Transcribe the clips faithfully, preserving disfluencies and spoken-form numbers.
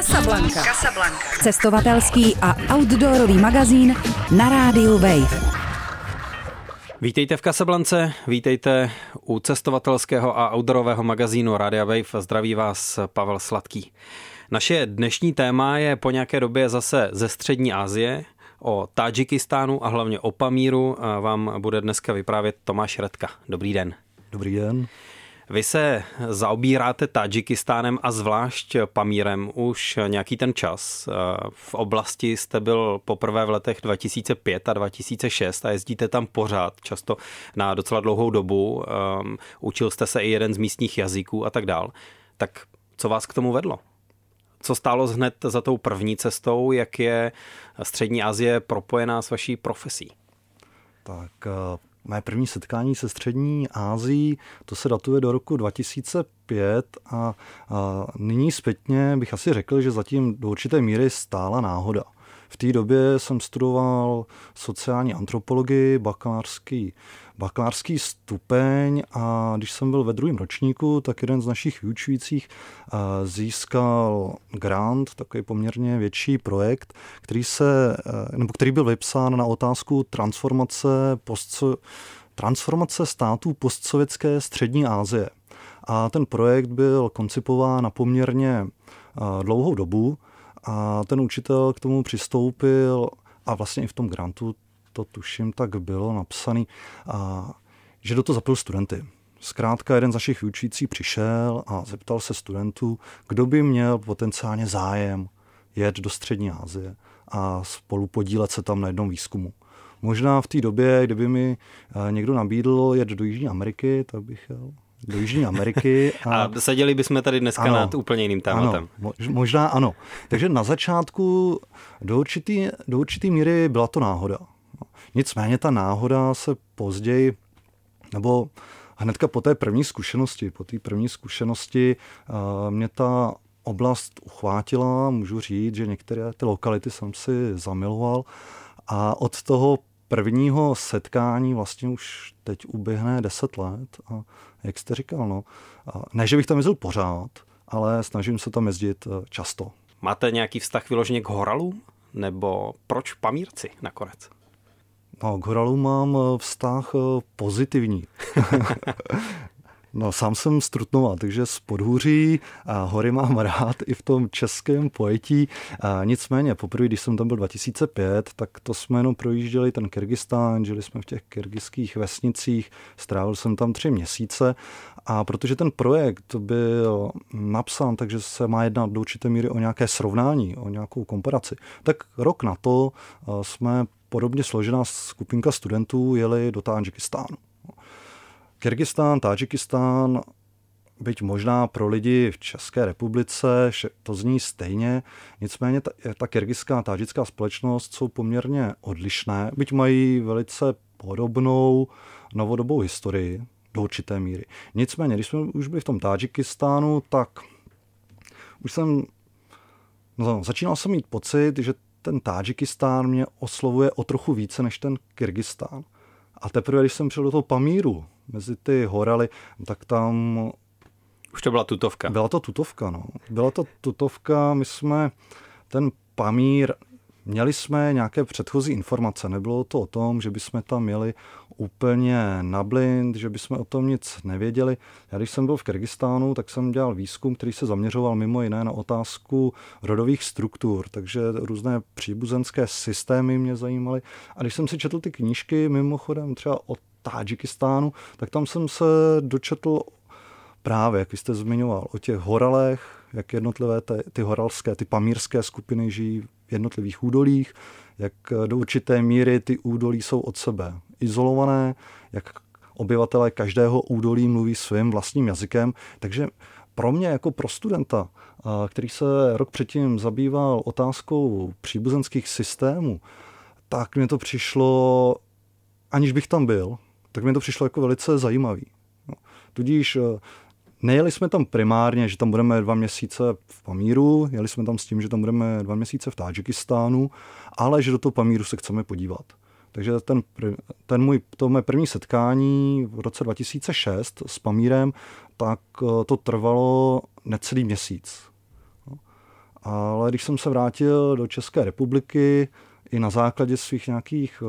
Casablanca. Casablanca. Cestovatelský a outdoorový magazín na rádiu Wave. Vítejte v Casablance, vítejte u cestovatelského a outdoorového magazínu Rádia Wave. Zdraví vás Pavel Sladký. Naše dnešní téma je po nějaké době zase ze střední Asie. O Tádžikistánu a hlavně o Pamíru vám bude dneska vyprávět Tomáš Redka. Dobrý den. Dobrý den. Vy se zaobíráte Tádžikistánem a zvlášť Pamírem už nějaký ten čas. V oblasti jste byl poprvé v letech dva tisíce pět a dva tisíce šest a jezdíte tam pořád, často na docela dlouhou dobu. Učil jste se i jeden z místních jazyků a tak dál. Tak co vás k tomu vedlo? Co stálo hned za tou první cestou? Jak je střední Asie propojená s vaší profesí? Tak mé první setkání se střední Asií, to se datuje do roku dva tisíce pět a, a nyní zpětně bych asi řekl, že zatím do určité míry stála náhoda. V té době jsem studoval sociální antropologii, bakalářský, bakalářský stupeň a když jsem byl ve druhém ročníku, tak jeden z našich vyučujících získal grant, takový poměrně větší projekt, který, se, nebo který byl vypsán na otázku transformace, postso, transformace států postsovětské střední Asie. A ten projekt byl koncipován na poměrně dlouhou dobu. A ten učitel k tomu přistoupil a vlastně i v tom grantu to tuším tak bylo napsaný, a, že do toho zapojil studenty. Zkrátka jeden z našich vyučujících přišel a zeptal se studentů, kdo by měl potenciálně zájem jet do střední Asie a spolu podílet se tam na jednom výzkumu. Možná v té době, kdyby mi někdo nabídl jet do Jižní Ameriky, tak bych jel do Jižní Ameriky. A, a seděli bychom tady dneska ano, nad úplně jiným tématem. Ano, možná ano. Takže na začátku do určitý, do určitý míry byla to náhoda. Nicméně ta náhoda se později, nebo hnedka po té první zkušenosti, po té první zkušenosti mě ta oblast uchvátila, můžu říct, že některé ty lokality jsem si zamiloval a od toho prvního setkání vlastně už teď uběhne deset let a jak jste říkal, no, ne, že bych tam jezdil pořád, ale snažím se tam jezdit často. Máte nějaký vztah vyloženě k horalům? Nebo proč Pamírci nakonec? No, k horalům mám vztah pozitivní. No, sám jsem z Trutnova, takže z Podhůří a hory mám rád i v tom českém pojetí. A nicméně, poprvé, když jsem tam byl dva tisíce pět, tak to jsme jenom projížděli ten Kyrgyzstán, žili jsme v těch kyrgyzských vesnicích, strávil jsem tam tři měsíce a protože ten projekt byl napsán, takže se má jednat do určité míry o nějaké srovnání, o nějakou komparaci, tak rok na to jsme podobně složená skupinka studentů jeli do Tádžikistánu. Kyrgyzstán, Tádžikistán, byť možná pro lidi v České republice, to zní stejně, nicméně ta, ta kyrgyzská a tádžická společnost jsou poměrně odlišné, byť mají velice podobnou novodobou historii do určité míry. Nicméně, když jsme už byli v tom Tádžikistánu, tak už jsem, no, začínal jsem mít pocit, že ten Tádžikistán mě oslovuje o trochu více než ten Kyrgyzstán. A teprve, když jsem přišel do toho Pamíru, mezi ty horaly, tak tam... Už to byla tutovka. Byla to tutovka, no. Byla to tutovka, my jsme ten Pamír, měli jsme nějaké předchozí informace, nebylo to o tom, že bychom tam měli úplně na blind, že bychom o tom nic nevěděli. Já když jsem byl v Kyrgyzstánu, tak jsem dělal výzkum, který se zaměřoval mimo jiné na otázku rodových struktur, takže různé příbuzenské systémy mě zajímaly. A když jsem si četl ty knížky, mimochodem třeba o Tádžikistánu, tak tam jsem se dočetl právě, jak vy jste zmiňoval, o těch horalech, jak jednotlivé ty, ty horalské, ty pamírské skupiny žijí v jednotlivých údolích, jak do určité míry ty údolí jsou od sebe izolované, jak obyvatelé každého údolí mluví svým vlastním jazykem. Takže pro mě jako pro studenta, který se rok předtím zabýval otázkou příbuzenských systémů, tak mi to přišlo, aniž bych tam byl, tak mi to přišlo jako velice zajímavý. Tudíž nejeli jsme tam primárně, že tam budeme dva měsíce v Pamíru, jeli jsme tam s tím, že tam budeme dva měsíce v Tádžikistánu, ale že do toho Pamíru se chceme podívat. Takže ten, ten můj, to mé první setkání v roce dva tisíce šest s Pamírem, tak to trvalo necelý měsíc. Ale když jsem se vrátil do České republiky i na základě svých nějakých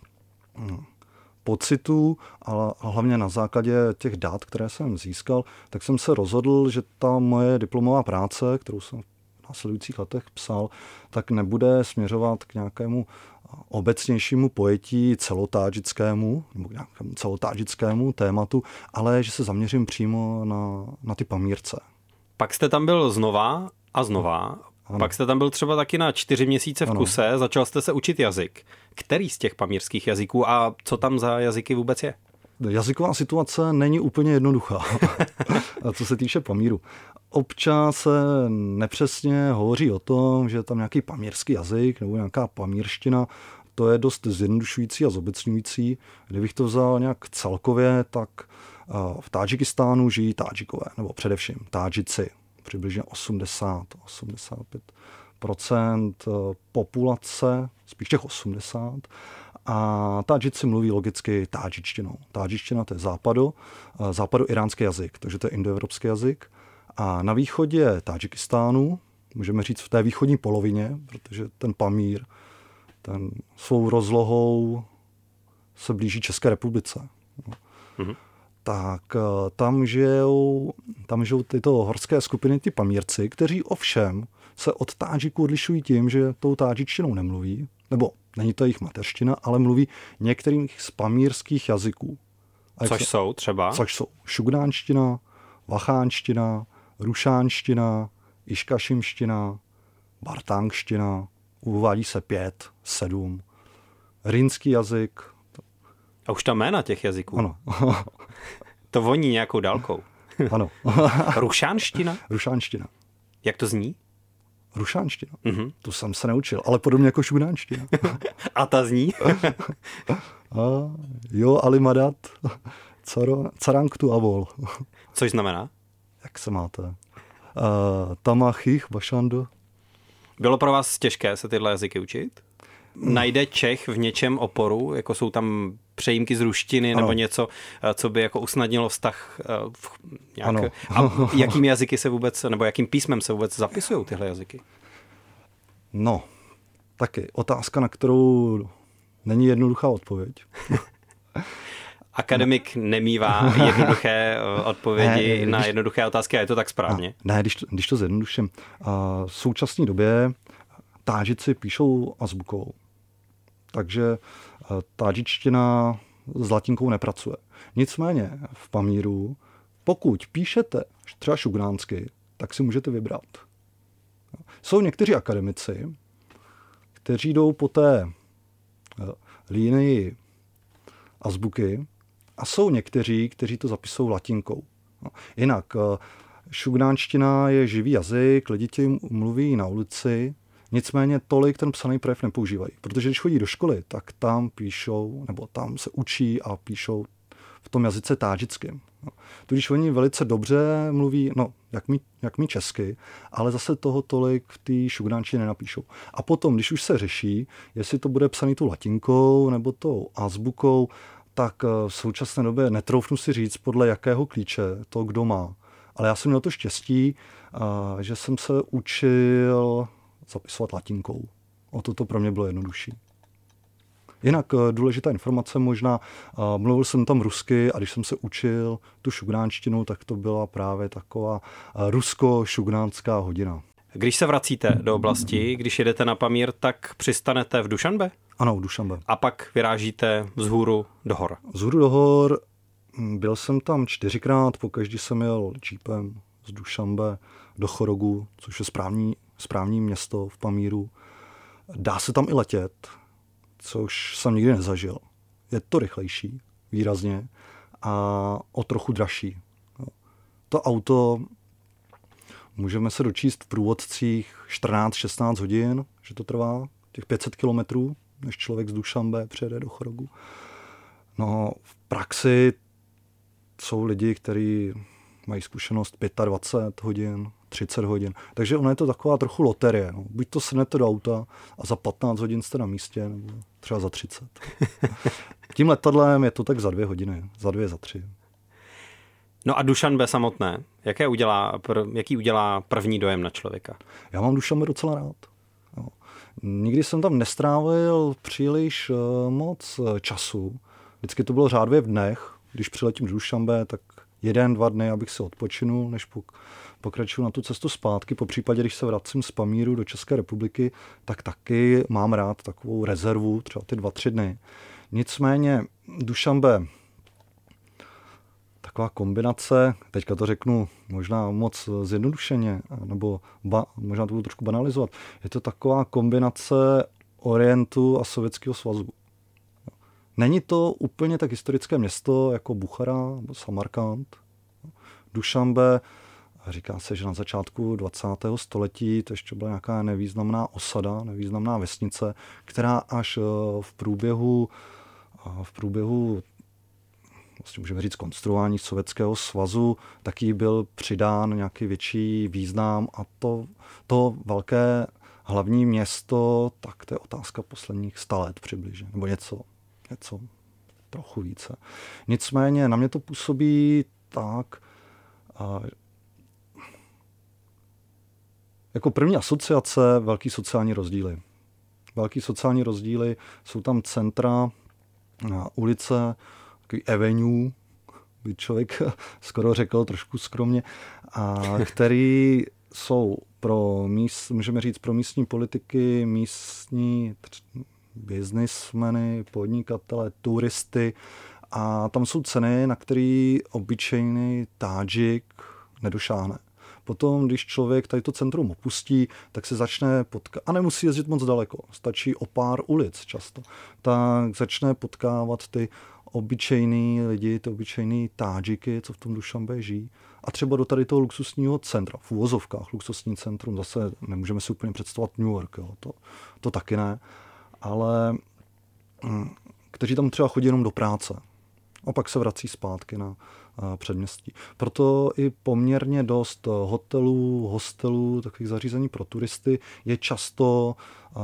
pocitů, ale hlavně na základě těch dat, které jsem získal, tak jsem se rozhodl, že ta moje diplomová práce, kterou jsem v následujících letech psal, tak nebude směřovat k nějakému obecnějšímu pojetí celotádžickému, nebo k nějakému celotádžickému tématu, ale že se zaměřím přímo na, na ty Pamírce. Pak jste tam byl znova a znova. Ano. Pak jste tam byl třeba taky na čtyři měsíce v kuse, ano. Začal jste se učit jazyk. Který z těch pamírských jazyků a co tam za jazyky vůbec je? Jazyková situace není úplně jednoduchá, co se týče Pamíru. Občas se nepřesně hovoří o tom, že je tam nějaký pamírský jazyk nebo nějaká pamírština. To je dost zjednodušující a zobecňující. Kdybych to vzal nějak celkově, tak v Tádžikistánu žijí Tádžikové, nebo především Tádžici. Přibližně osmdesát až osmdesát pět procent populace, spíš těch osmdesát. A Tádžici mluví logicky tádžičtinou. Tádžičtina to je západo, západo-iránský jazyk, takže to je indoevropský jazyk. A na východě Tádžikistánu, můžeme říct v té východní polovině, protože ten Pamír, ten svou rozlohou se blíží České republice. Mm-hmm. Tak tam žijou, tam žijou tyto horské skupiny, ty Pamírci, kteří ovšem se od Tádžiků odlišují tím, že tou tádžičtinou nemluví, nebo není to jejich mateřština, ale mluví některých z pamírských jazyků. A což se, jsou třeba? Což jsou šugnánština, vachánština, rušánština, iškašimština, bartangština, uvádí se pět, sedm, rýnský jazyk. A už tam jména těch jazyků. Ano. To voní nějakou dálkou. Ano. Rušánština? Rušánština. Jak to zní? Rušánština. Mm-hmm. Tu jsem se neučil, ale podobně jako šugnánština. A ta zní? A, jo, alimadat, caranktu avol. Což znamená? Jak se máte? Uh, tamachich, bašando. Bylo pro vás těžké se tyhle jazyky učit? Najde Čech v něčem oporu? Jako jsou tam přejímky z ruštiny ano. Nebo něco, co by jako usnadnilo vztah? V nějak... Ano. A jakými jazyky se vůbec, nebo jakým písmem se vůbec zapisují tyhle jazyky? No, taky otázka, na kterou není jednoduchá odpověď. Akademik nemívá jednoduché odpovědi ne, na když, jednoduché otázky a je to tak správně. Ne, ne když, když to zjednoduším. V současné době Tádžici píšou azbukou. Takže tádžičtina s latinkou nepracuje. Nicméně v Pamíru, pokud píšete třeba šugnánsky, tak si můžete vybrat. Jsou někteří akademici, kteří jdou po té línii azbuky a jsou někteří, kteří to zapisují latinkou. Jinak šugnánština je živý jazyk, lidi tím mluví na ulici, nicméně tolik ten psaný projev nepoužívají. Protože když chodí do školy, tak tam píšou, nebo tam se učí a píšou v tom jazyce tádžickém. Tudíž oni velice dobře mluví, no, jak my, jak my česky, ale zase toho tolik v té šugnánštině nenapíšou. A potom, když už se řeší, jestli to bude psaný tu latinkou nebo tou azbukou, tak v současné době netroufnu si říct, podle jakého klíče to kdo má. Ale já jsem měl to štěstí, že jsem se učil zapisovat latinkou. O to to pro mě bylo jednodušší. Jinak důležitá informace možná, mluvil jsem tam rusky a když jsem se učil tu šugnánštinu, tak to byla právě taková rusko-šugnánská hodina. Když se vracíte do oblasti, když jedete na Pamír, tak přistanete v Dušanbe? Ano, v Dušanbe. A pak vyrážíte vzhůru do hor? Vzhůru do hor, byl jsem tam čtyřikrát, pokaždý jsem jel džípem z Dušanbe do Chorogu, což je správní, správní město v Pamíru. Dá se tam i letět, což jsem nikdy nezažil. Je to rychlejší, výrazně, a o trochu dražší. To auto můžeme se dočíst v průvodcích čtrnáct šestnáct hodin, že to trvá, těch pět set kilometrů, než člověk z Dušanbe přijede do Chorogu. No, v praxi jsou lidi, kteří mají zkušenost dvacet pět hodin, třicet hodin. Takže ono je to taková trochu loterie. No. Buď to sednete do auta a za patnáct hodin jste na místě, nebo třeba za třicet. Tím letadlem je to tak za dvě hodiny, za dvě, za tři. No a Dušanbe samotné, jaké udělá, jaký udělá první dojem na člověka? Já mám Dušanbe docela rád. Jo. Nikdy jsem tam nestrávil příliš moc času. Vždycky to bylo řádově v dnech. Když přiletím do Dušanbe, tak jeden, dva dny, abych se odpočinul, než pokračuju na tu cestu zpátky. Po případě, když se vracím z Pamíru do České republiky, tak taky mám rád takovou rezervu, třeba ty dva, tři dny. Nicméně Dušanbe, taková kombinace, teďka to řeknu možná moc zjednodušeně, nebo ba, možná to budu trošku banalizovat, je to taková kombinace Orientu a Sovětského svazu. Není to úplně tak historické město jako Buchara nebo Samarkand. Dušanbe, říká se, že na začátku dvacátého století to ještě byla nějaká nevýznamná osada, nevýznamná vesnice, která až v průběhu, v průběhu vlastně můžeme říct konstruování Sovětského svazu, taky byl přidán nějaký větší význam a to, to velké hlavní město, tak to je otázka posledních sta let přibližně, nebo něco. něco trochu více. Nicméně na mě to působí tak, a, jako první asociace velký sociální rozdíly. Velký sociální rozdíly, jsou tam centra, ulice, takový avenue, by člověk skoro řekl trošku skromně, a který jsou pro míst, můžeme říct pro místní politiky, místní biznismeny, podnikatele, turisty a tam jsou ceny, na který obyčejný Tádžik nedošáhne. Potom, když člověk tady to centrum opustí, tak se začne potkat, a nemusí jezdit moc daleko, stačí o pár ulic často, tak začne potkávat ty obyčejný lidi, ty obyčejný Tádžiky, co v tom Dušanbe žijí. A třeba do tady toho luxusního centra, v uvozovkách luxusní centrum, zase nemůžeme si úplně představovat New York, jo, to, to taky ne, ale kteří tam třeba chodí jenom do práce a pak se vrací zpátky na předměstí. Proto i poměrně dost hotelů, hostelů, takových zařízení pro turisty je často,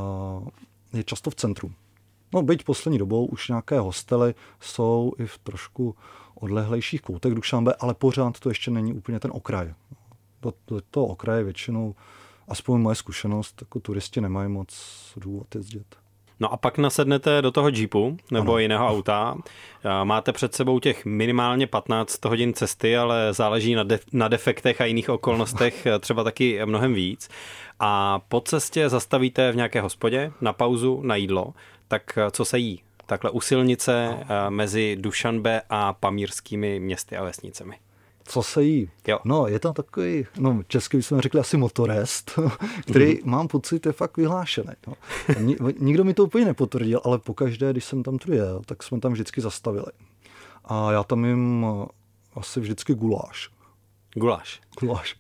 je často v centru. No, byť poslední dobou už nějaké hostely jsou i v trošku odlehlejších koutech Dušanbe, ale pořád to ještě není úplně ten okraj. Do, do toho okraje většinou, aspoň moje zkušenost, jako turisti nemají moc důvod jezdit. No a pak nasednete do toho jeepu nebo ano. jiného auta. Máte před sebou těch minimálně patnáct hodin cesty, ale záleží na, def- na defektech a jiných okolnostech třeba taky mnohem víc. A po cestě zastavíte v nějaké hospodě na pauzu, na jídlo. Tak co se jí? Takhle u silnice no. mezi Dušanbe a pamírskými městy a vesnicemi. Co se jí? Jo. No, je tam takový, no česky bychom řekli asi motorest, který mm. mám pocit je fakt vyhlášený. No. Nikdo mi to úplně nepotvrdil, ale pokaždé, když jsem tam tu jel, tak jsme tam vždycky zastavili. A já tam jim asi vždycky guláš. Guláš. Guláš.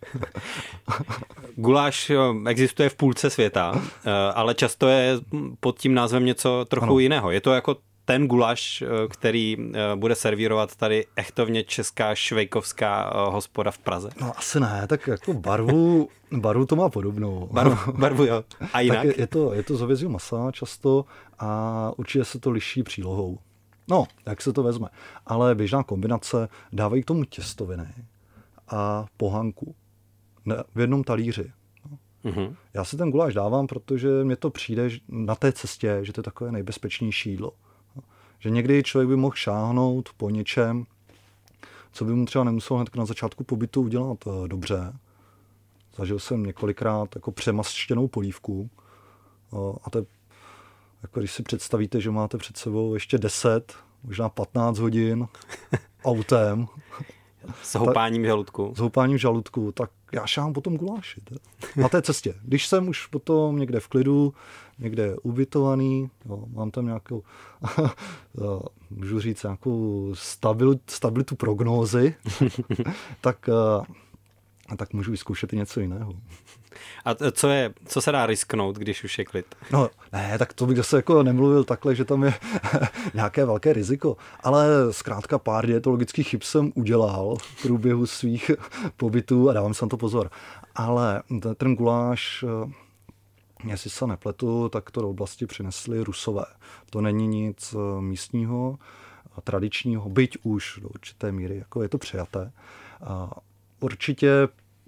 Guláš existuje v půlce světa, ale často je pod tím názvem něco trochu ano. jiného. Je to jako ten guláš, který bude servírovat tady echtovně česká švejkovská hospoda v Praze? No asi ne, tak jako barvu, barvu to má podobnou. Barvu, barvu jo. A jinak? Tak je, je to, je to z hovězího masa často a určitě se to liší přílohou. No, jak se to vezme. Ale běžná kombinace, dávají k tomu těstoviny a pohanku v jednom talíři. Mm-hmm. Já si ten guláš dávám, protože mně to přijde na té cestě, že to je takové nejbezpečnější jídlo. Že někdy člověk by mohl šáhnout po něčem, co by mu třeba nemusel hned na začátku pobytu udělat dobře. Zažil jsem několikrát jako přemaštěnou polívku. A to je, jako když si představíte, že máte před sebou ještě deset, možná patnáct hodin autem. S houpáním žaludku. S houpáním žaludku, tak já šáhám potom guláši. Na té cestě. Když jsem už potom někde v klidu, někde ubytovaný, jo, mám tam nějakou, můžu říct, nějakou stabil, stabilitu prognózy, tak, tak můžu vyzkoušet i něco jiného. A co je, co se dá risknout, když už je klid? No ne, tak to bych zase jako nemluvil takhle, že tam je nějaké velké riziko, ale zkrátka pár dietologických chyb jsem udělal v průběhu svých pobytů a dávám si na to pozor. Ale ten guláš, jestli se nepletu, tak to do oblasti přinesli Rusové. To není nic místního, tradičního, byť už do určité míry, jako je to přijaté. A určitě,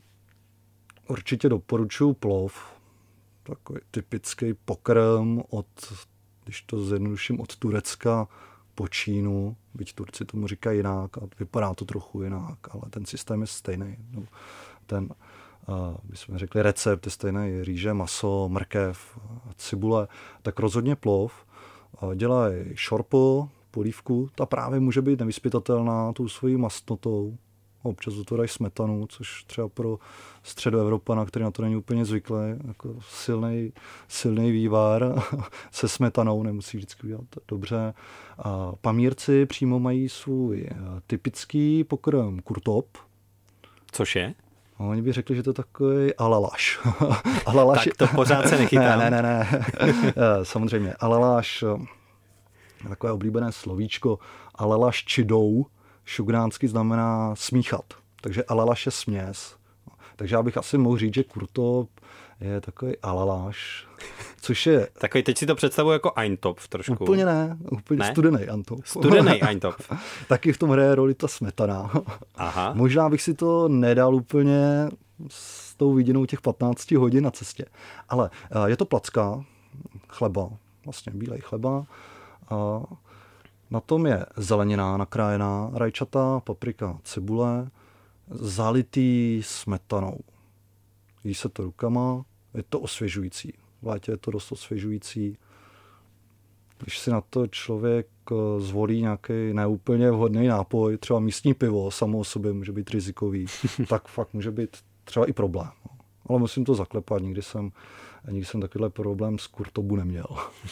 určitě doporučuji plov, takový typický pokrm od, když to zjednoduším, od Turecka po Čínu, byť Turci tomu říkají jinak a vypadá to trochu jinak, ale ten systém je stejný. No, ten, uh, bychom řekli, recept je stejný, rýže, maso, mrkev, cibule, tak rozhodně plov. Uh, dělají šorpu, polívku, ta právě může být nevyzpytatelná tou svojí mastnotou. Občas do toho dají smetanu, což třeba pro středoevropana, který na to není úplně zvyklý, jako silný, silný vývar se smetanou, nemusí vždycky udělat dobře. A pamírci přímo mají svůj typický pokrm kurtop. Což je? No, oni by řekli, že to je takový alalaš. alalaš tak to pořád se nechytám. Ne, ne, ne, ne. Samozřejmě. Alalaš, takové oblíbené slovíčko, alalaš čidou, šugránsky znamená smíchat. Takže alalaš je směs. Takže já bych asi mohl říct, že kurtop je takový alalaš, což je... Takový, teď si to představuji jako Eintopf trošku. Úplně ne, úplně ne? studený Eintopf. Studený Eintopf. Taky v tom hraje roli ta smetana. Aha. Možná bych si to nedal úplně s tou vidinou těch patnáct hodin na cestě. Ale je to placka chleba, vlastně bílej chleba. A na tom je zelenina nakrájená, rajčata, paprika, cibule, zalitý smetanou. Jí se to rukama, je to osvěžující. V létě je to dost osvěžující. Když si na to člověk zvolí nějaký neúplně vhodný nápoj, třeba místní pivo, samo o sobě může být rizikový, tak fakt může být třeba i problém. Ale musím to zaklepat, nikdy jsem, nikdy jsem takovýhle problém s kurtobu neměl.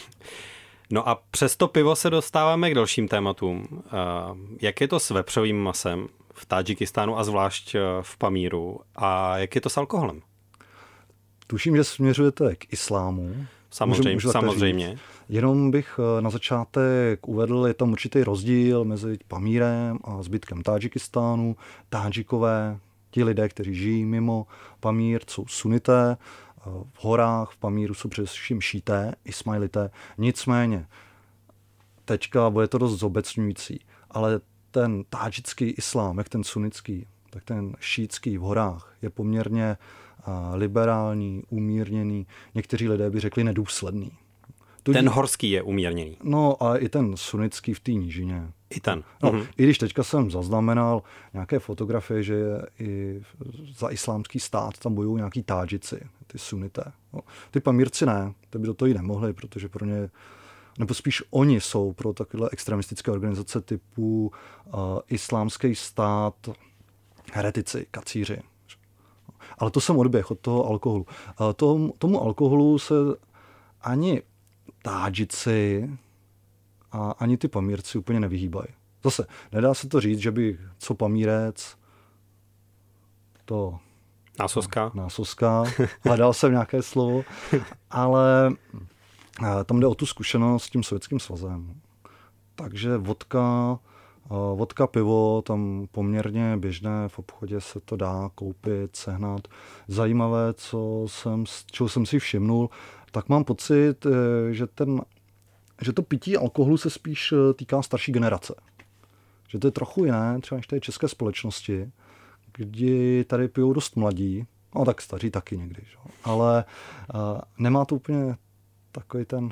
No a přes to pivo se dostáváme k dalším tématům. Jak je to s vepřovým masem v Tádžikistánu a zvlášť v Pamíru? A jak je to s alkoholem? Tuším, že směřujete k islámu. Samozřejmě, můžu, můžu samozřejmě. Jenom bych na začátek uvedl, je tam určitý rozdíl mezi Pamírem a zbytkem Tádžikistánu. Tádžikové, ti lidé, kteří žijí mimo Pamír, jsou sunité. V horách v Pamíru jsou především šíité, ismailité. Nicméně, teďka bude to dost zobecňující, ale ten tádžický islám, jak ten sunnický, tak ten šítský v horách je poměrně liberální, umírněný. Někteří lidé by řekli nedůsledný. Tudíž, ten horský je umírněný. No a i ten sunnický v té nížině. I ten. No, mhm. I když teďka jsem zaznamenal nějaké fotografie, že i za islámský stát tam bojují nějaký tádžici, ty sunité. No, ty Pamírci ne, ty by do toho i nemohli, protože pro ně, nebo spíš oni jsou pro takové extremistické organizace typu uh, islámský stát, heretici, kacíři. Ale to jsem odběh od toho alkoholu. Uh, tomu, tomu alkoholu se ani tádžici a ani ty Pamírci úplně nevyhýbají. Zase, nedá se to říct, že by co Pamírec to... Násoska. Násoska. Hledal jsem nějaké slovo. Ale tam jde o tu zkušenost s tím Sovětským svazem. Takže vodka, vodka, pivo, tam poměrně běžné, v obchodě se to dá koupit, sehnat. Zajímavé, co jsem, čeho jsem si všimnul, tak mám pocit, že, ten, že to pití alkoholu se spíš týká starší generace. Že to je trochu jiné, třeba než té české společnosti, kdy tady pijou dost mladí, no tak staří taky někdy, že? Ale uh, nemá to úplně takový ten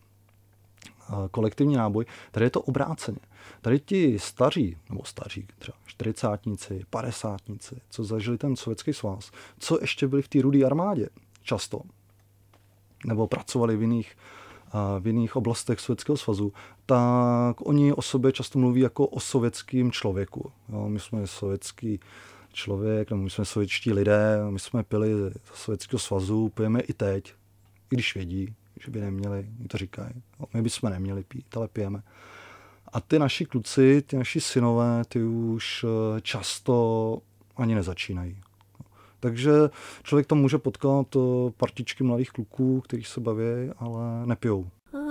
uh, kolektivní náboj. Tady je to obráceně. Tady ti staří, nebo staří, třeba čtyřicátníci, padesátníci, co zažili ten Sovětský svaz, co ještě byli v té rudé armádě často, nebo pracovali v jiných, v jiných oblastech Sovětského svazu, tak oni o sobě často mluví jako o sovětském člověku. Jo, my jsme sovětský člověk, nebo my jsme sovětští lidé, my jsme pili z Sovětského svazu, pijeme i teď, i když vědí, že by neměli, mi to říkají. Jo, my bychom neměli pít, ale pijeme. A ty naši kluci, ty naši synové, ty už často ani nezačínají. Takže člověk tam může potkat partičky mladých kluků, kteří se baví, ale nepijou.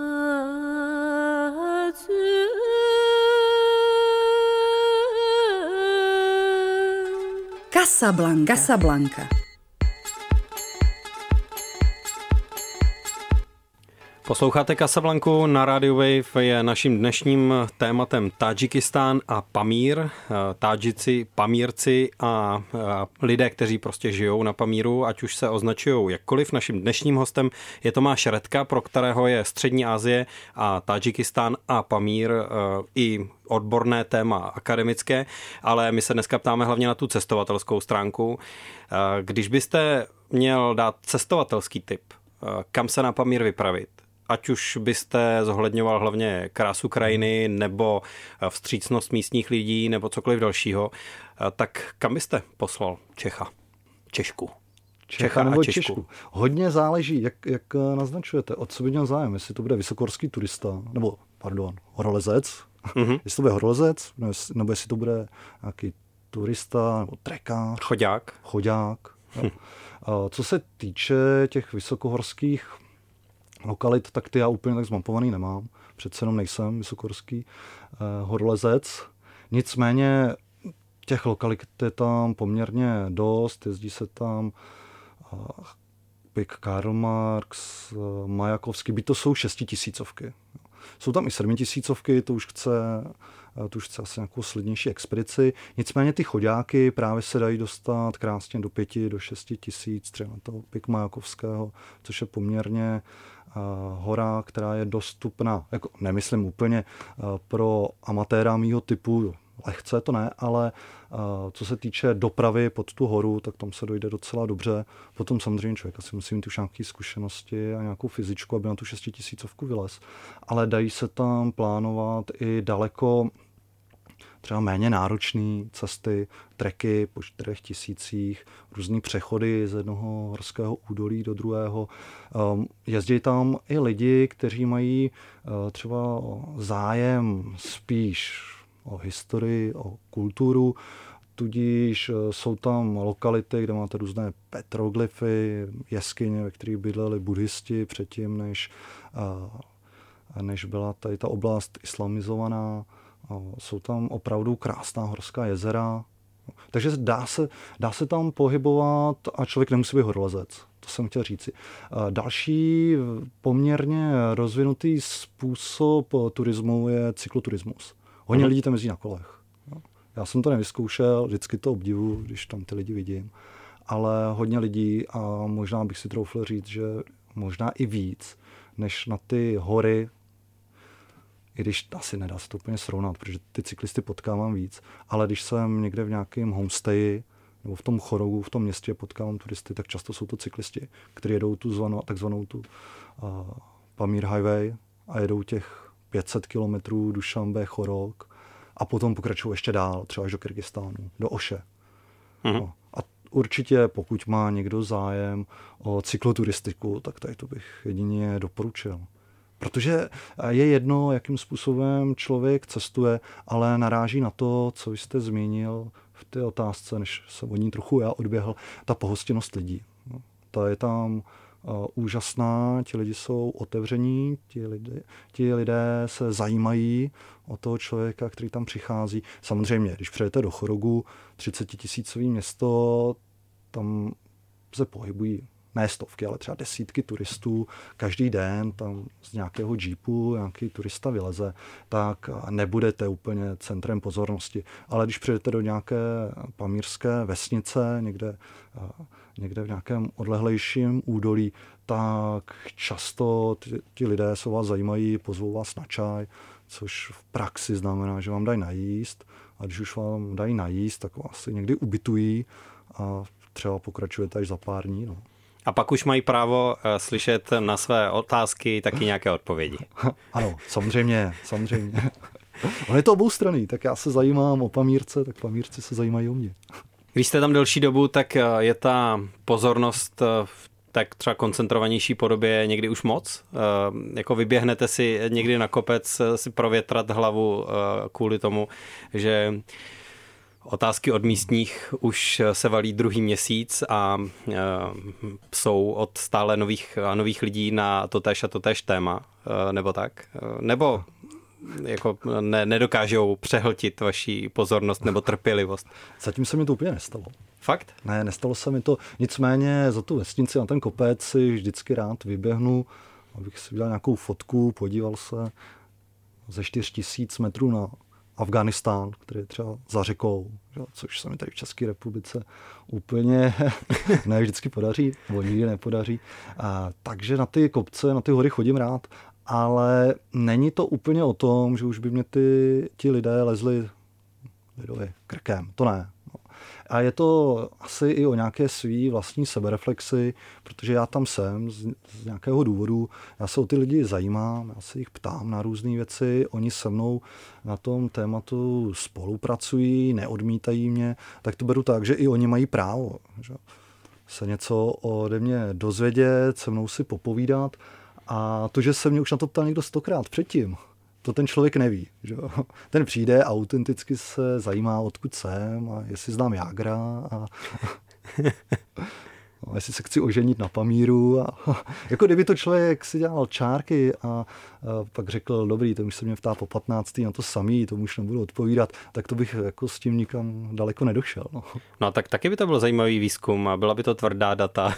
Casablanca. Casablanca. Posloucháte Casablanku, na Radio Wave je naším dnešním tématem Tádžikistán a Pamír. Tádžici, Pamírci a lidé, kteří prostě žijou na Pamíru, ať už se označují jakkoliv. Naším dnešním hostem je Tomáš Redka, pro kterého je Střední Asie a Tádžikistán a Pamír i odborné téma akademické, ale my se dneska ptáme hlavně na tu cestovatelskou stránku. Když byste měl dát cestovatelský tip, kam se na Pamír vypravit, ať už byste zohledňoval hlavně krásu krajiny nebo vstřícnost místních lidí nebo cokoliv dalšího, tak kam byste poslal Čecha? Češku. Čecha, Čecha nebo Češku. Češku. Hodně záleží, jak, jak naznačujete, od co by měl zájem, jestli to bude vysokohorský turista, nebo, pardon, horolezec, mm-hmm. jestli to bude horolezec, nebo jestli to bude nějaký turista, nebo trekář. Choďák. Choďák. Hm. Co se týče těch vysokohorských lokalit, tak ty já úplně tak zmapovaný nemám. Přece jenom nejsem vysokohorský eh, horolezec. Nicméně těch lokalit je tam poměrně dost. Jezdí se tam eh, Pik, Karl Marx, eh, Majakovský. Byť to jsou šestitisícovky. Jsou tam i sedmitisícovky, to už chce, to už chce asi nějakou slidnější expedici. Nicméně ty choďáky právě se dají dostat krásně do pěti, do šesti tisíc, třeba toho Pik Majakovského, což je poměrně uh, hora, která je dostupná, jako nemyslím úplně uh, pro amatéra mýho typu, lehce to ne, ale uh, co se týče dopravy pod tu horu, tak tam se dojde docela dobře. Potom samozřejmě člověk asi musí mít už nějaké zkušenosti a nějakou fyzičku, aby na tu šestitisícovku vylez. Ale dají se tam plánovat i daleko třeba méně náročné cesty, treky po čtyřech tisících, různý přechody z jednoho horského údolí do druhého. Um, jezdí tam i lidi, kteří mají uh, třeba zájem spíš o historii, o kulturu, tudíž jsou tam lokality, kde máte různé petroglyfy, jeskyně, ve kterých bydleli buddhisti předtím, než, než byla tady ta oblast islamizovaná. Jsou tam opravdu krásná horská jezera. Takže dá se, dá se tam pohybovat a člověk nemusí být horolezec. To jsem chtěl říci. Další poměrně rozvinutý způsob turismu je cykloturismus. Hodně lidí tam jezdí na kolech. Já jsem to nevyzkoušel, vždycky to obdivu, když tam ty lidi vidím. Ale hodně lidí a možná bych si troufl říct, že možná i víc, než na ty hory, i když asi nedá se to úplně srovnat, protože ty cyklisty potkávám víc, ale když jsem někde v nějakém homestayi nebo v tom chorogu, v tom městě potkávám turisty, tak často jsou to cyklisti, kteří jedou tu zvanou, takzvanou tu uh, Pamír Highway a jedou těch pět set kilometrů Dušanbe, Chorok a potom pokračují ještě dál, třeba až do Kyrgyzstánu, do Oše. Mm-hmm. No. A určitě, pokud má někdo zájem o cykloturistiku, tak tady to bych jedině doporučil. Protože je jedno, jakým způsobem člověk cestuje, ale naráží na to, co jste zmínil v té otázce, než se o ní trochu já odběhl, ta pohostinnost lidí. No. Ta je tam Uh, úžasná, ti lidi jsou otevření, ti lidé, ti lidé se zajímají o toho člověka, který tam přichází. Samozřejmě, když přijedete do Chorogu, třicetitisícový město, tam se pohybují ne stovky, ale třeba desítky turistů. Každý den tam z nějakého džípu nějaký turista vyleze, tak nebudete úplně centrem pozornosti. Ale když přijedete do nějaké pamírské vesnice, někde, někde v nějakém odlehlejším údolí, tak často ti, ti lidé se vás zajímají, pozvou vás na čaj, což v praxi znamená, že vám dají najíst. A když už vám dají najíst, tak vás si někdy ubytují a třeba pokračujete až za pár dní. No. A pak už mají právo slyšet na své otázky taky nějaké odpovědi. Ano, samozřejmě, samozřejmě. On je to oboustranný, tak já se zajímám o Pamírce, tak Pamírci se zajímají o mě. Když jste tam delší dobu, tak je ta pozornost v tak třeba koncentrovanější podobě někdy už moc? Jako vyběhnete si někdy na kopec si provětrat hlavu kvůli tomu, že otázky od místních už se valí druhý měsíc a e, jsou od stále nových a nových lidí na totéž a totéž téma, e, nebo tak? E, nebo jako ne, nedokážou přehltit vaši pozornost nebo trpělivost? Zatím se mi to úplně nestalo. Fakt? Ne, nestalo se mi to. Nicméně za tu vesnici na ten kopec si vždycky rád vyběhnu abych si udělal nějakou fotku, podíval se ze čtyř tisíc metrů na Afghánistán, který je třeba za řekou, což se mi tady v České republice úplně ne vždycky podaří, nebo nikdy nepodaří. A, takže na ty kopce, na ty hory chodím rád, ale není to úplně o tom, že už by mě ty, ti lidé lezli lidově krkem. To ne. A je to asi i o nějaké svý vlastní sebereflexi, protože já tam jsem z, z nějakého důvodu, já se o ty lidi zajímám, já se jich ptám na různé věci, oni se mnou na tom tématu spolupracují, neodmítají mě, tak to beru tak, že i oni mají právo, že se něco ode mě dozvědět, se mnou si popovídat a to, že se mě už na to ptal někdo stokrát předtím, to ten člověk neví. Že? Ten přijde a autenticky se zajímá, odkud jsem a jestli znám Jágra a, a jestli se chci oženit na Pamíru. A, jako kdyby to člověk si dělal čárky a, a pak řekl, dobrý, to už se mě ptá po patnáctý na to samý, tomu už nebudu odpovídat, tak to bych jako s tím nikam daleko nedošel. No, no tak taky by to byl zajímavý výzkum a byla by to tvrdá data.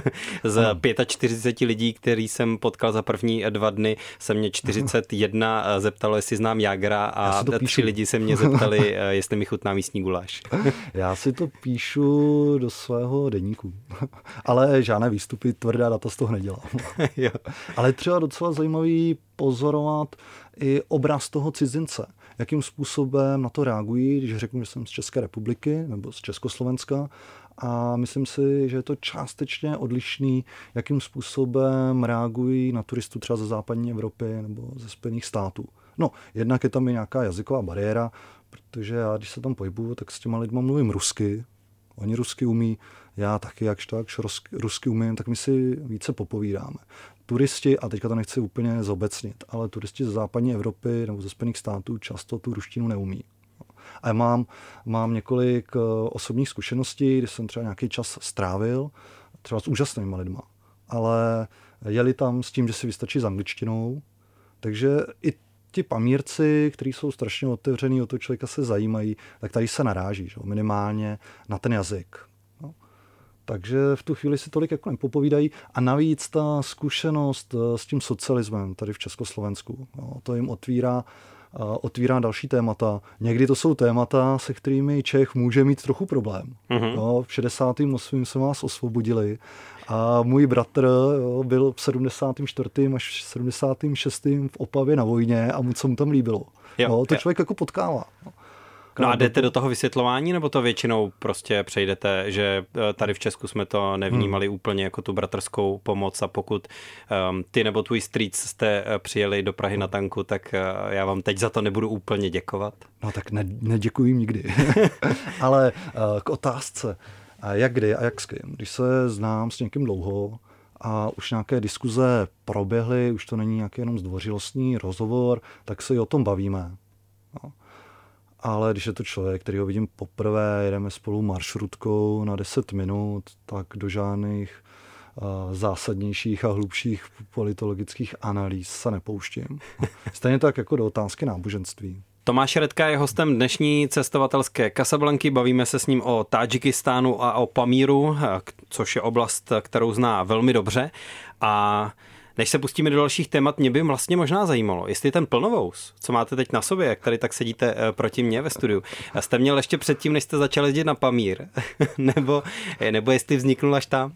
Z čtyřicet pět lidí, který jsem potkal za první dva dny, se mě čtyřicet jedna zeptalo, jestli znám Jágra a tři lidi se mě zeptali, jestli mi chutná místní guláš. Já si to píšu do svého deníku. Ale žádné výstupy, tvrdá data z toho nedělám. Ale třeba docela zajímavý pozorovat i obraz toho cizince. Jakým způsobem na to reagují, když řeknu, že jsem z České republiky nebo z Československa. A myslím si, že je to částečně odlišný, jakým způsobem reagují na turistu třeba ze západní Evropy nebo ze Spojených států. No, jednak je tam i nějaká jazyková bariéra, protože já, když se tam pohybuju, tak s těma lidma mluvím rusky. Oni rusky umí, já taky jakž takž rusky umím, tak my si více popovídáme. Turisti, a teďka to nechci úplně zobecnit, ale turisti ze západní Evropy nebo ze Spojených států často tu ruštinu neumí. A já mám, mám několik osobních zkušeností, kdy jsem třeba nějaký čas strávil, třeba s úžasnými lidma, ale jeli tam s tím, že si vystačí s angličtinou, takže i ti Pamírci, kteří jsou strašně otevřený, o toho člověka se zajímají, tak tady se naráží, že? Minimálně na ten jazyk. No. Takže v tu chvíli si tolik jako nepopovídají. A navíc ta zkušenost s tím socialismem tady v Československu, no, to jim otvírá, otvírá další témata. Někdy to jsou témata, se kterými Čech může mít trochu problém. Mm-hmm. No, v šedesátém osmém jsme vás osvobodili a můj bratr jo, byl v sedmdesátém čtvrtém až sedmdesátém šestém v Opavě na vojně a mu co mu tam líbilo. Jo, no, to jo. Člověk jako potkává. No a jdete do toho vysvětlování, nebo to většinou prostě přejdete, že tady v Česku jsme to nevnímali hmm. úplně jako tu bratrskou pomoc a pokud um, ty nebo tvůj strýc jste přijeli do Prahy na tanku, tak uh, já vám teď za to nebudu úplně děkovat. No tak ne, neděkuji nikdy. Ale uh, k otázce, a jak kdy a jak s kým. Když se znám s někým dlouho a už nějaké diskuze proběhly, už to není nějaký jenom zdvořilostní rozhovor, tak se i o tom bavíme. No. Ale když je to člověk, který ho vidím poprvé, jedeme spolu maršrutkou na deset minut, tak do žádných uh, zásadnějších a hlubších politologických analýz se nepouštím. Stejně tak jako do otázky náboženství. Tomáš Redka je hostem dnešní cestovatelské Casablanky. Bavíme se s ním o Tádžikistánu a o Pamíru, což je oblast, kterou zná velmi dobře. A než se pustíme do dalších témat, mě by vlastně možná zajímalo, jestli ten plnovous, co máte teď na sobě, jak tady tak sedíte proti mně ve studiu, jste měl ještě předtím, než jste začal jezdit na Pamír, nebo, nebo jestli vzniknul až tam?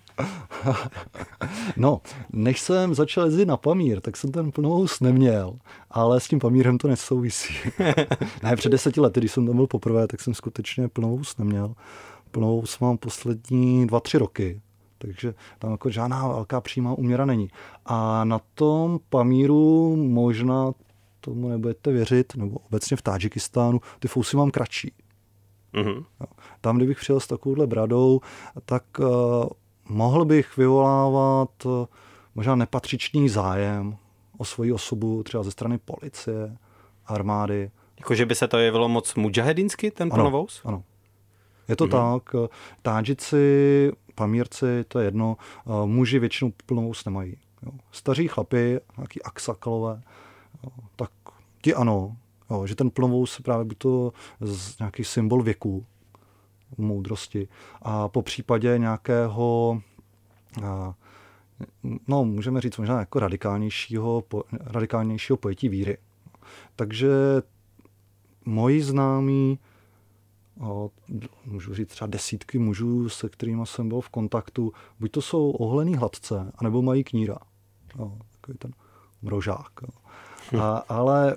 No, než jsem začal jezdit na Pamír, tak jsem ten plnovous neměl, ale s tím Pamírem to nesouvisí. Ne, před deseti lety, když jsem tam byl poprvé, tak jsem skutečně plnovous neměl. Plnovous mám poslední dva, tři roky. Takže tam jako žádná velká přímá úměra není. A na tom Pamíru možná tomu nebudete věřit, nebo obecně v Tádžikistánu, ty fousy mám kratší. Mm-hmm. Tam, kdybych přijel s takovouhle bradou, tak uh, mohl bych vyvolávat uh, možná nepatřičný zájem o svoji osobu, třeba ze strany policie, armády. Jakože by se to jevilo moc mudžahedinsky, ten plnovous? Ano, ano. Je to mm-hmm. tak. Tádžici, Pamírci, to je jedno, muži většinou plnovous nemají. Jo. Staří chlapi, nějaký aksakalové, jo, tak ti ano, jo, že ten plnovous je právě by to z nějaký symbol věku, moudrosti a po případě nějakého, a, no můžeme říct možná jako radikálnějšího, radikálnějšího pojetí víry. Takže moji známí, můžu říct třeba desítky mužů, se kterými jsem byl v kontaktu, buď to jsou oholený hladce, anebo mají kníra. No, takový ten mrožák. A, ale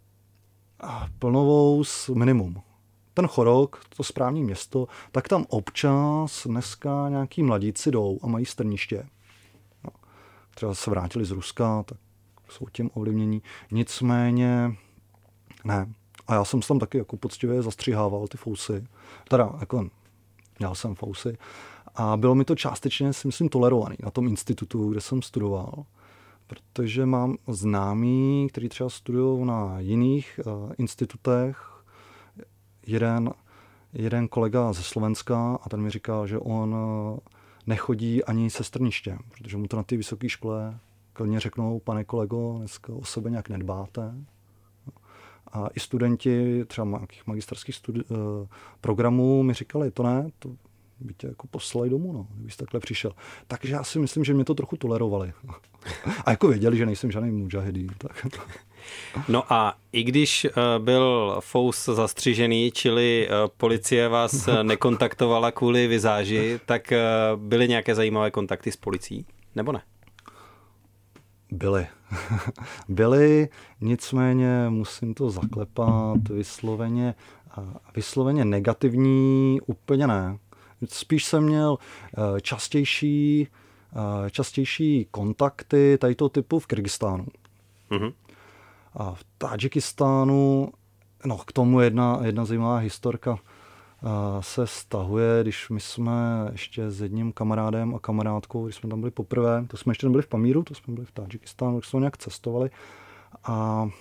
plnovous minimum. Ten Chorok, to správní město, tak tam občas dneska nějaký mladíci jdou a mají strniště. No, třeba se vrátili z Ruska, tak jsou tím ovlivnění. Nicméně ne. A já jsem se tam taky jako poctivě zastřihával ty fousy. Teda jako měl jsem fousy. A bylo mi to částečně, si myslím, tolerovaný na tom institutu, kde jsem studoval. Protože mám známí, kteří třeba studují na jiných uh, institutech. Jeden, jeden kolega ze Slovenska a ten mi říkal, že on uh, nechodí ani se strništěm, protože mu to na té vysoké škole klidně řeknou, pane kolego, dneska o sebe nějak nedbáte. A i studenti třeba nějakých magisterských studi- uh, programů mi říkali, to ne, to by tě jako poslali domů, no, kdybys takhle přišel. Takže já si myslím, že mě to trochu tolerovali. A jako věděli, že nejsem žádný mudžahedín. Tak. No a i když byl fous zastřižený, čili policie vás nekontaktovala kvůli vizáži, tak byly nějaké zajímavé kontakty s policií, nebo ne? Byly. Byly, nicméně musím to zaklepat vysloveně, vysloveně negativní, úplně ne. Spíš jsem měl častější, častější kontakty tady toho typu v Kyrgyzstánu. Mm-hmm. A v Tadžikistánu, no k tomu jedna, jedna zajímavá historka se stahuje, když my jsme ještě s jedním kamarádem a kamarádkou, když jsme tam byli poprvé, to jsme ještě nebyli v Pamíru, to jsme byli v Tadžikistánu, když jsme nějak cestovali a,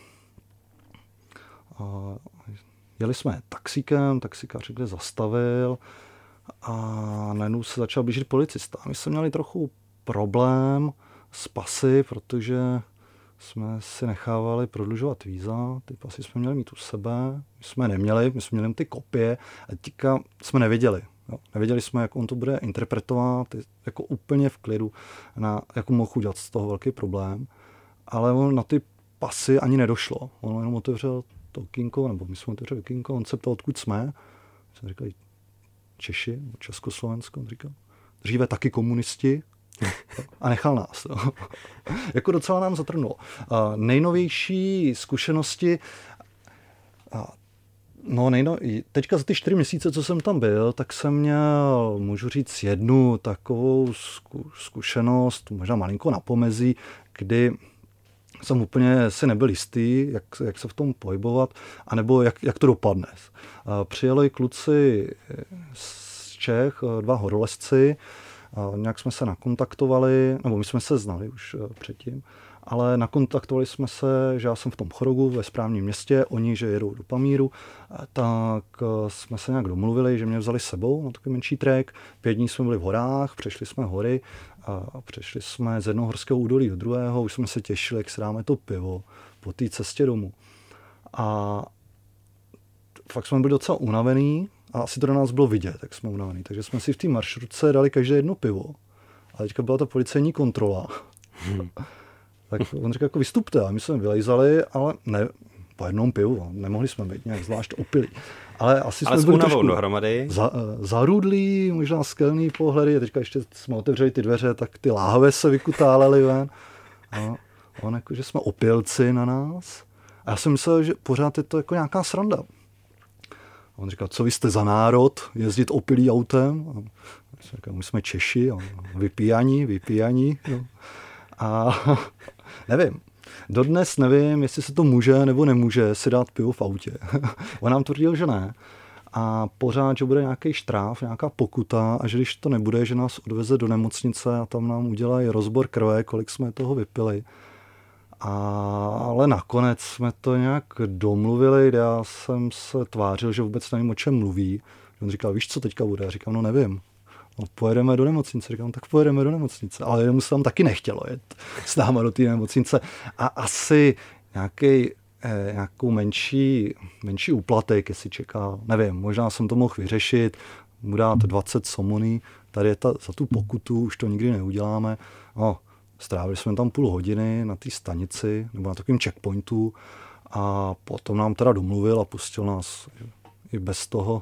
a jeli jsme taxíkem, taxikář někde zastavil a najednou se začal blížit policista. My jsme měli trochu problém s pasy, protože jsme si nechávali prodlužovat víza, ty pasy jsme měli mít u sebe, my jsme neměli, my jsme měli ty kopie a teďka jsme nevěděli. Jo. Nevěděli jsme, jak on to bude interpretovat, jako úplně v klidu, na, jak mohl udělat z toho velký problém, ale on na ty pasy ani nedošlo. On jenom otevřel to okýnko, nebo my jsme otevřeli okýnko, on se ptal, odkud jsme. Jsme říkali Češi, Československo, on říkal, dříve taky komunisti, a nechal nás. No. Jako docela nám zatrnulo. A nejnovější zkušenosti, a no nejno, teďka za ty čtyři měsíce, co jsem tam byl, tak jsem měl, můžu říct, jednu takovou zkušenost, možná malinko na pomezí, kdy jsem úplně si nebyl jistý, jak, jak se v tom pohybovat, anebo jak, jak to dopadne. A přijeli kluci z Čech, dva horolezci, a nějak jsme se nakontaktovali, nebo my jsme se znali už předtím, ale nakontaktovali jsme se, že já jsem v tom Chorogu ve správním městě, oni, že jedou do Pamíru, tak jsme se nějak domluvili, že mě vzali s sebou na takový menší trek. Pět dní jsme byli v horách, přešli jsme hory a přešli jsme z jednoho horského údolí do druhého, už jsme se těšili, jak si dáme to pivo po té cestě domů. A fakt jsme byli docela unavený, a asi to do nás bylo vidět, jak jsme unavený. Takže jsme si v té maršrutce dali každé jedno pivo. A teďka byla ta policejní kontrola. Hmm. Tak on říkal, jako vystupte. A my jsme vylejzali, ale ne po jednom pivu. Nemohli jsme být nějak zvlášť opilí. Ale asi ale jsme byli trošku dohromady. Za, zarudlí, možná skelný pohledy. A teďka ještě jsme otevřeli ty dveře, tak ty láhve se vykutálely ven. A on jako, že jsme opilci na nás. A já jsem myslel, že pořád je to jako nějaká sranda. A on říkal, co vy jste za národ, jezdit opilý autem? A říkal, my jsme Češi, a vypíjaní, vypíjaní. No. A nevím, dodnes nevím, jestli se to může nebo nemůže si dát pivo v autě. On nám tvrdil, že ne. A pořád, že bude nějaký štráf, nějaká pokuta a že když to nebude, že nás odveze do nemocnice a tam nám udělají rozbor krve, kolik jsme toho vypili. A, ale nakonec jsme to nějak domluvili, kde já jsem se tvářil, že vůbec nevím, o čem mluví. On říkal, víš, co teďka bude? Já říkám, no nevím. No, pojedeme do nemocnice. Říkám, tak pojedeme do nemocnice. Ale jemu se tam taky nechtělo jet s náma do té nemocnice. A asi nějaký, eh, nějakou menší, menší úplatek, jestli čeká, nevím, možná jsem to mohl vyřešit, mu dát dvacet somoný, tady je ta, za tu pokutu, už to nikdy neuděláme. No, Strávili jsme tam půl hodiny na té stanici nebo na takovém checkpointu a potom nám teda domluvil a pustil nás i bez toho,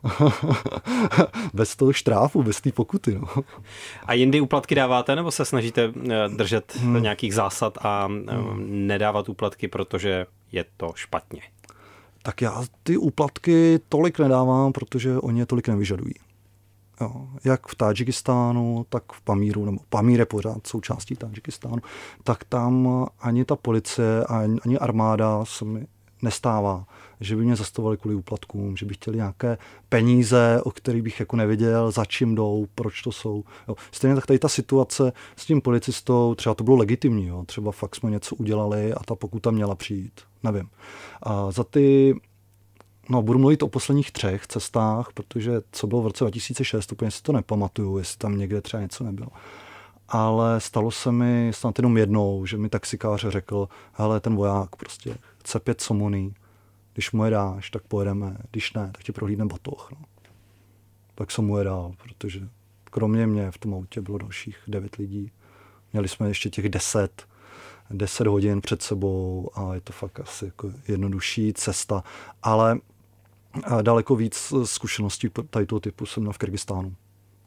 bez toho štráfu, bez té pokuty. No. A jindy úplatky dáváte, nebo se snažíte držet hmm. nějakých zásad a hmm. nedávat úplatky, protože je to špatně? Tak já ty úplatky tolik nedávám, protože oni je tolik nevyžadují. Jo, jak v Tádžikistánu, tak v Pamíru, nebo Pamír je pořád součástí Tádžikistánu, tak tam ani ta policie, ani armáda se mi nestává, že by mě zastavovali kvůli úplatkům, že by chtěli nějaké peníze, o kterých bych jako neviděl, za čím jdou, proč to jsou. Jo. Stejně tak tady ta situace s tím policistou, třeba to bylo legitimní, jo. Třeba fakt jsme něco udělali a ta pokuta měla přijít, nevím. A za ty No, budu mluvit o posledních třech cestách, protože co bylo v roce dva tisíce šest, úplně si to nepamatuju, jestli tam někde třeba něco nebylo. Ale stalo se mi snad jenom jednou, že mi taxikář řekl, hele, ten voják prostě chce pět somoný, když mu je dáš, tak pojedeme, když ne, tak ti prohlídne batoh. No. Tak jsem mu je dal, protože kromě mě v tom autě bylo dalších devět lidí. Měli jsme ještě těch deset, deset hodin před sebou a je to fakt asi jako jednodušší cesta, ale daleko víc zkušeností tady toho typu jsem měl v Kyrgyzstánu.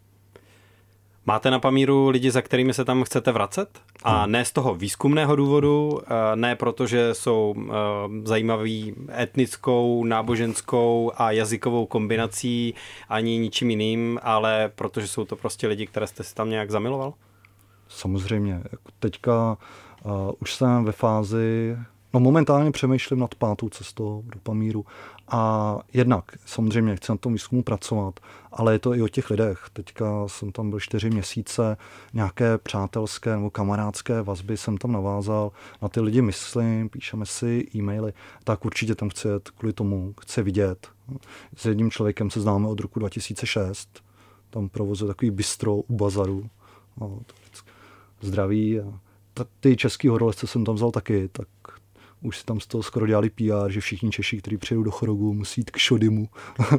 Máte na Pamíru lidi, za kterými se tam chcete vracet? A ne z toho výzkumného důvodu, ne proto, že jsou zajímaví etnickou, náboženskou a jazykovou kombinací ani ničím jiným, ale protože jsou to prostě lidi, které jste si tam nějak zamiloval? Samozřejmě. Teďka uh, už jsem ve fázi, no momentálně přemýšlím nad pátou cestou do Pamíru a jednak samozřejmě chci na tom výzkumu pracovat, ale je to i o těch lidech. Teďka jsem tam byl čtyři měsíce, nějaké přátelské nebo kamarádské vazby jsem tam navázal, na ty lidi myslím, píšeme si e-maily, tak určitě tam chci jet kvůli tomu, chci vidět. S jedním člověkem se známe od roku dva tisíce šest, tam provozuje takový bistro u bazaru, no, zdraví a ty český horolezce jsem tam vzal taky, tak už si tam z toho skoro dělali P R, že všichni Češi, kteří přijedou do Chorogu, musí jít k Šodimu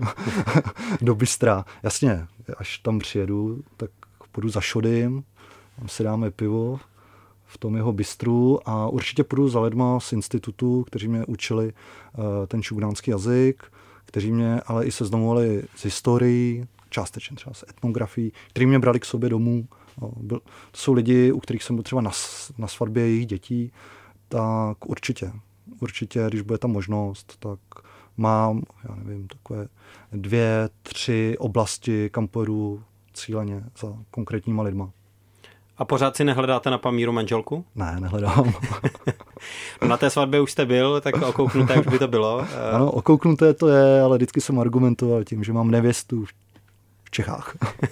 do Bystra. Jasně, až tam přijedu, tak půjdu za Šodym, tam si dáme pivo v tom jeho bistru a určitě půjdu za lidma z institutu, kteří mě učili uh, ten šugdánský jazyk, kteří mě ale i seznamovali s historií, částečně třeba s etnografií, kteří mě brali k sobě domů. No, byl, to jsou lidi, u kterých jsem byl třeba na, na svatbě jejich dětí, tak určitě, určitě, když bude ta možnost, tak mám, já nevím, takové dvě, tři oblasti, kam pojedu cíleně za konkrétníma lidma. A pořád si nehledáte na Pamíru manželku? Ne, nehledám. Na té svatbě už jste byl, tak okouknuté už by to bylo. Ano, okouknuté to je, ale vždycky jsem argumentoval tím, že mám nevěstu v Čechách.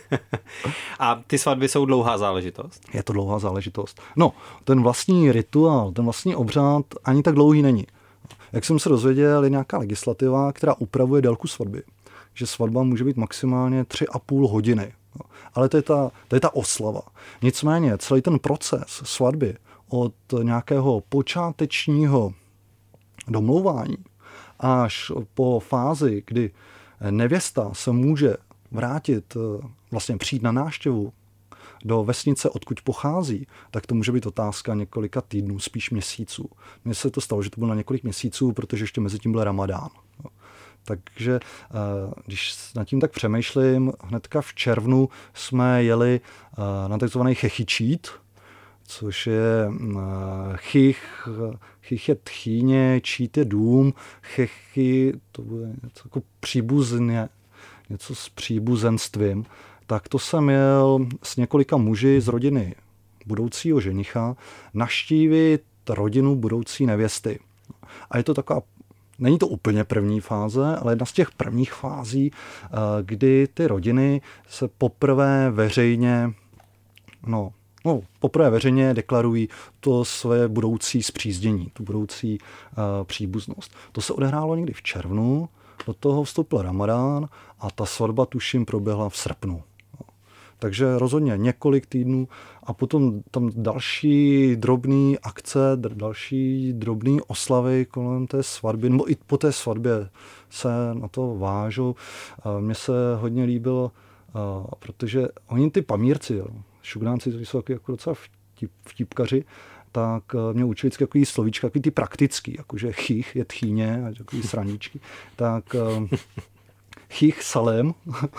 A ty svatby jsou dlouhá záležitost? Je to dlouhá záležitost. No, ten vlastní rituál, ten vlastní obřád ani tak dlouhý není. Jak jsem se dozvěděl, je nějaká legislativa, která upravuje délku svatby. Že svatba může být maximálně tři a půl hodiny. Ale to je ta, to je ta oslava. Nicméně celý ten proces svatby od nějakého počátečního domlouvání až po fázi, kdy nevěsta se může vrátit, vlastně přijít na návštěvu do vesnice, odkud pochází, tak to může být otázka několika týdnů, spíš měsíců. Mně se to stalo, že to bylo na několik měsíců, protože ještě mezi tím byl Ramadán. Takže když nad tím tak přemýšlím, hnedka v červnu jsme jeli na takzvaný Chechyčít, což je chich, chich je tchýně, čít je dům, chechy, to bude něco jako příbuzně, něco s příbuzenstvím. Tak to jsem jel s několika muži z rodiny budoucího ženicha navštívit rodinu budoucí nevěsty. A je to taková, není to úplně první fáze, ale jedna z těch prvních fází, kdy ty rodiny se poprvé veřejně, no, no poprvé veřejně deklarují to své budoucí spříznění, tu budoucí uh, příbuznost. To se odehrálo někdy v červnu, do toho vstoupil Ramadán a ta svatba tuším proběhla v srpnu. Takže rozhodně několik týdnů a potom tam další drobné akce, další drobné oslavy kolem té svatby, nebo i po té svatbě se na to vážou. Mně se hodně líbilo, protože oni ty Pamírci, šugdánci, to jsou jako docela ti vtipkaři, tak mě učili vždycky takový slovíčka, takový ty praktický, jakože chých je tchýně, a takový srandičky. Tak chých salem,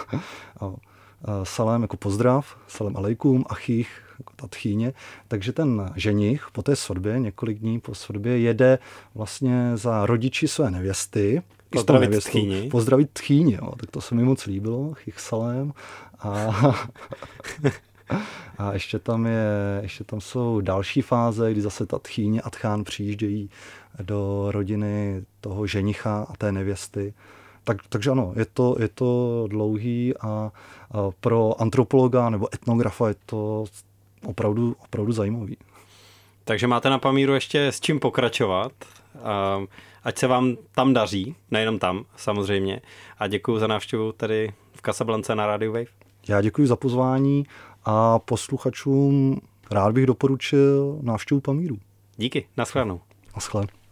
salem jako pozdrav, salem alejkum a chých jako ta tchýně. Takže ten ženich po té svatbě, několik dní po svatbě, jede vlastně za rodiči své nevěsty, pozdravit tchýni. Pozdravit tchýni, jo. Tak to se mi moc líbilo, chých salem. A, a ještě tam je, ještě tam jsou další fáze, kdy zase ta tchýně a tchán přijíždějí do rodiny toho ženicha a té nevěsty. Tak, takže ano, je to, je to dlouhý a, a pro antropologa nebo etnografa je to opravdu, opravdu zajímavý. Takže máte na Pamíru ještě s čím pokračovat. Ať se vám tam daří, nejenom tam samozřejmě. A děkuji za návštěvu tady v Casablance na Radio Wave. Já děkuji za pozvání a posluchačům rád bych doporučil návštěvu Pamíru. Díky, naschledanou. Naschle.